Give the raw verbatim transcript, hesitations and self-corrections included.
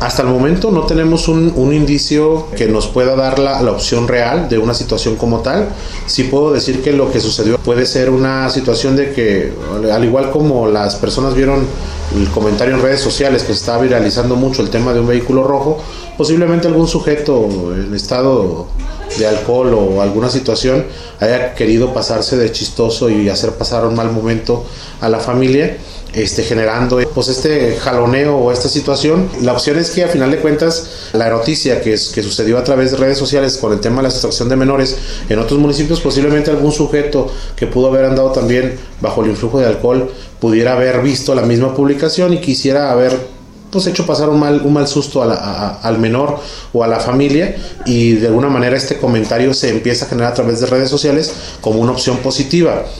Hasta el momento no tenemos un, un indicio que nos pueda dar la, la opción real de una situación como tal. Sí puedo decir que lo que sucedió puede ser una situación de que, al igual como las personas vieron el comentario en redes sociales que se estaba viralizando mucho el tema de un vehículo rojo, posiblemente algún sujeto en estado de alcohol o alguna situación haya querido pasarse de chistoso y hacer pasar un mal momento a la familia, este, generando pues este jaloneo o esta situación. La opción es que a final de cuentas la noticia que, es, que sucedió a través de redes sociales con el tema de la sustracción de menores en otros municipios, posiblemente algún sujeto que pudo haber andado también bajo el influjo de alcohol pudiera haber visto la misma publicación y quisiera haber pues hecho pasar un mal, un mal susto a la, a, al menor o a la familia, y de alguna manera este comentario se empieza a generar a través de redes sociales como una opción positiva.